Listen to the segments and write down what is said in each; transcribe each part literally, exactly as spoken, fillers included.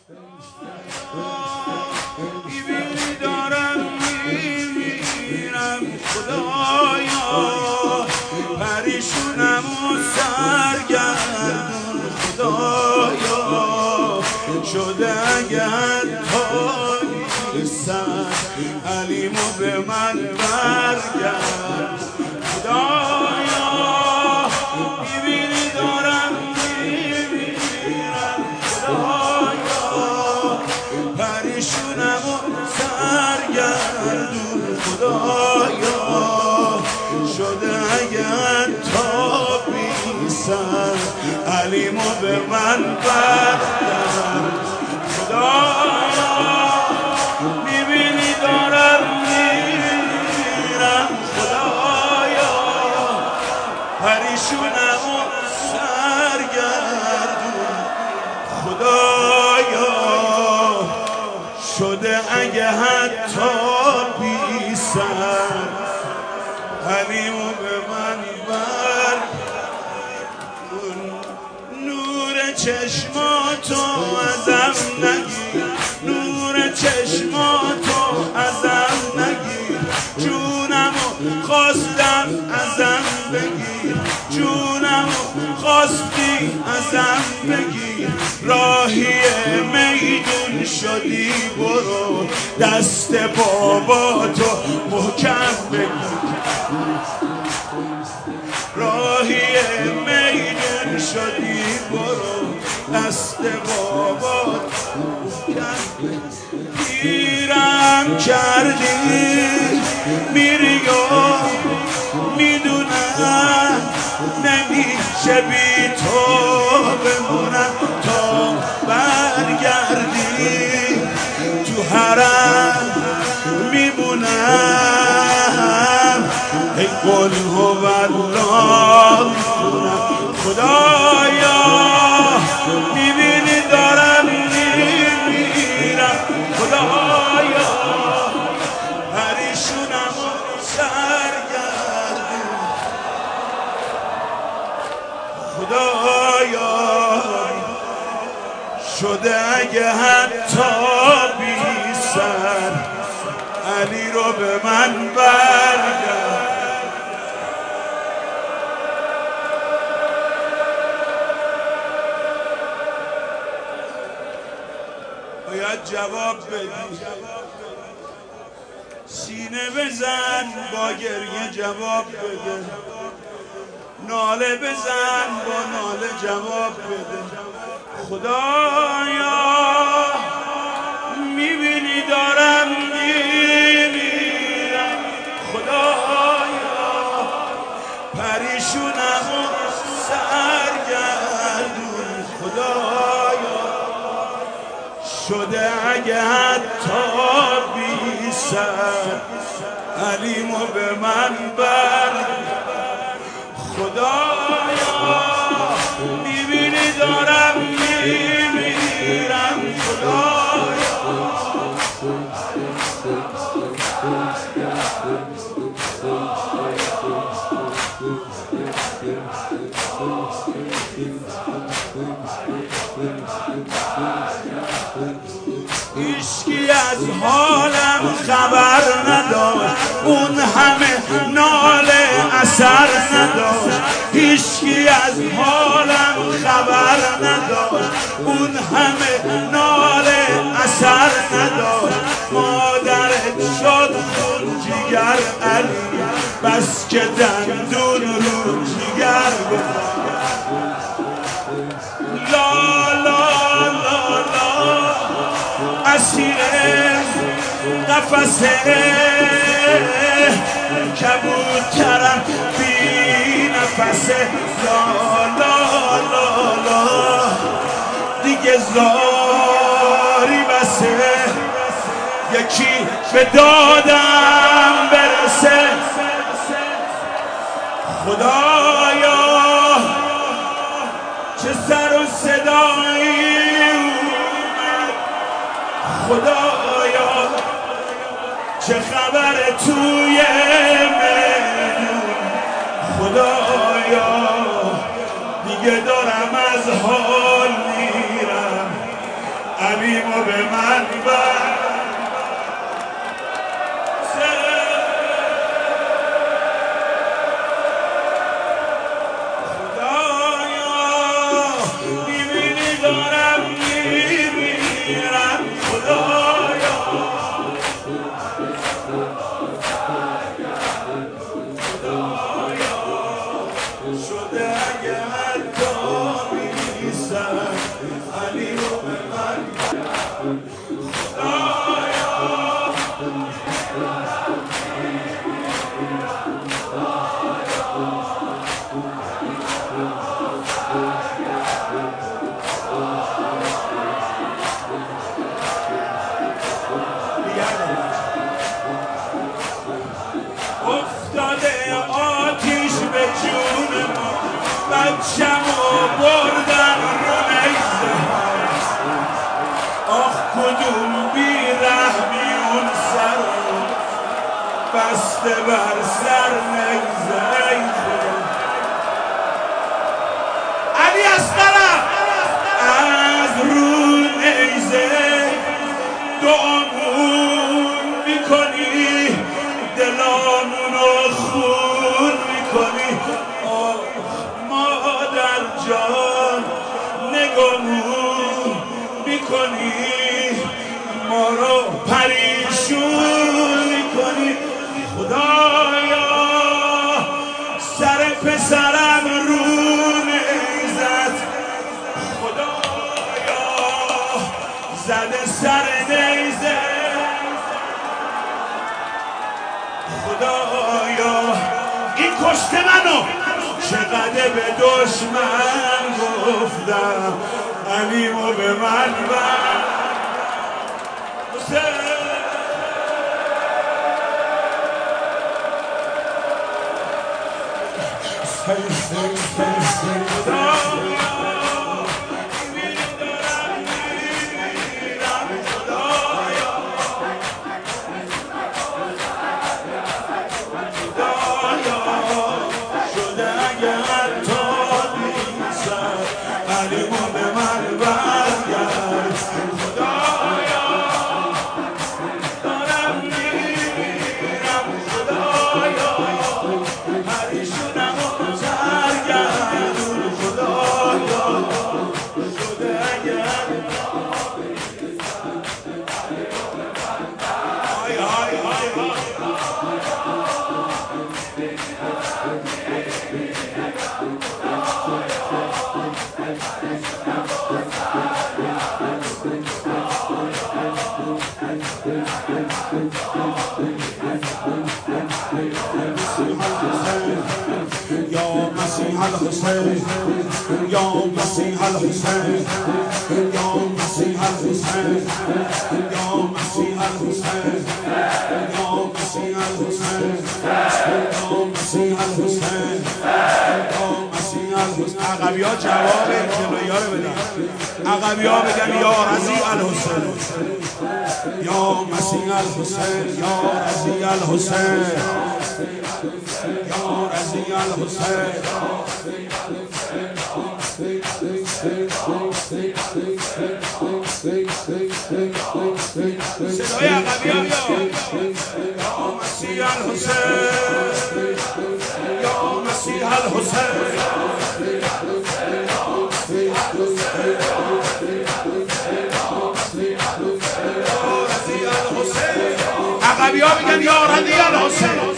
میبینی دارم میمیرم خدایا، پریشونم و سرگردون خدایا، شده اگه حتی سر علیمو به من برگرد خدایا. میبینی دارم میمیرم خدایا، پریشونم و سرگردون خدایا، شده اگر تا بی سر علیمو به من برگرد خدایا. میبینی دارم میمیرم خدایا، پریشونم و سرگردون خدایا، شده اگه حتی بی سر علیمو به من بر. نور چشماتو ازم نگیر، نور چشماتو ازم نگیر، جونمو خواستم ازم بگیر، جونمو خواستی ازم بگیر. راهی میدون شدی برو، دست باباتو محکم بگیر. راهی میدون شدی برو، دست بابات محکم بگیر. پیرم کردی میری و میدونم نمیشه بی تو بمونم تا برگردی. تو حرم میمونم ای قل هوالله میخونم خدایا. میبینی دارم میمیرم خدایا، پریشونم و سرگردون خدایا، شده اگه حتی بی سر علی رو به من برگرد. باید جواب بدی، سینه بزن با گریه جواب بده، ناله بزن با ناله جواب بده خدایا. میبینی دارم میمیرم خدایا، پریشونم و سرگردون خدایا، شده اگه حتی بی سر علیمو به من برگرد خدایا. میبینی دارم میمیرم خدایا، هیچکی از حالم خبر نداشت، اون همه ناله اثر نداشت. هیچکی از حالم خبر نداشت، اون همه ناله اثر نداشت. مادرت شد خون جگر علی، بس که دندون رو جگر بزن. لا لا لا لا اسیر قفسه کبوترم بی نفسه. لا لا لا لا دیگه زاری بسه، یکی به دادم برسه خدایا. چه سر و صدایی اومد خدایا، چه خبر توی میدون خدایا. دیگه دارم از حال میرم علی علیمو به من بر افتاده آتیش به جون ما بچه‌مو بردن رو نیزه آخ کدوم بیرحمی اون سر بسته بر سر نیزه علی اصغرم از رو نیزه دعامون میکنی دلامونو خون میکنی آه مادر جان نگامون میکنی ما رو پریشون میکنی خدایا سر پسرم رو نیزت خدایا زده سر نیزه خدایا این کشته منو چقدر به دشمن گفتم علیمو به من بر یا مسیح الحسین یا مسیح الحسین یا مسیح الحسین یا مسیح الحسین یا مسیح الحسین یا مسیح الحسین یا مسیح الحسین عقبی‌ها جواب جلویی‌ها رو بدن عقبی‌ها بگن یا رضی الحسین یا مسیح الحسین یا رضی الحسین یا رضی الحسین صدای عقبی‌ها یا مسیح الحسین یا مسیح الحسین عقبی‌ها میگن یا رضی الحسین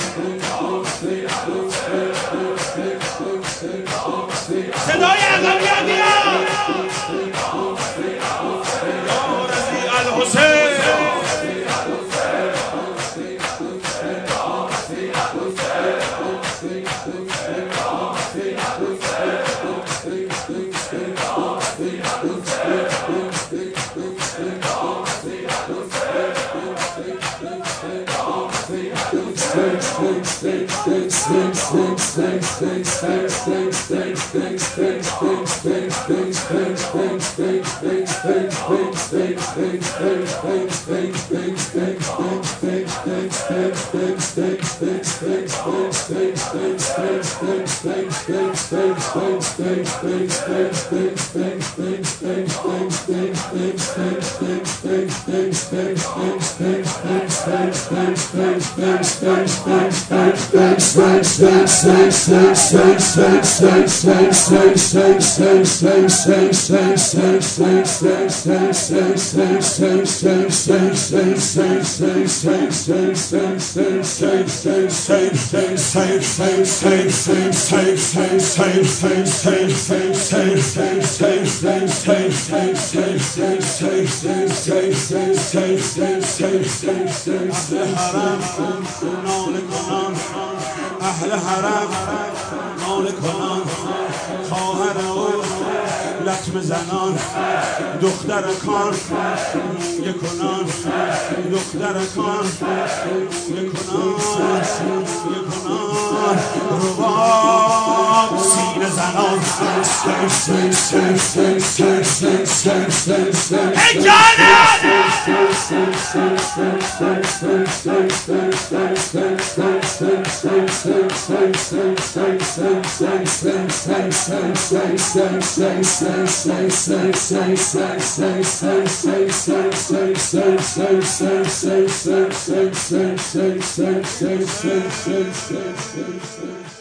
صدای عقبی‌ها میاد یا رضی الحسین Thank you. اهل حرم ناله کنان خواهر او لطمه زنان دختر کان یه کنان دختر کان یه کنان یه کنان رباب سینه زنان ای جانم Say, say, say, say, say, say, say, say, say, say.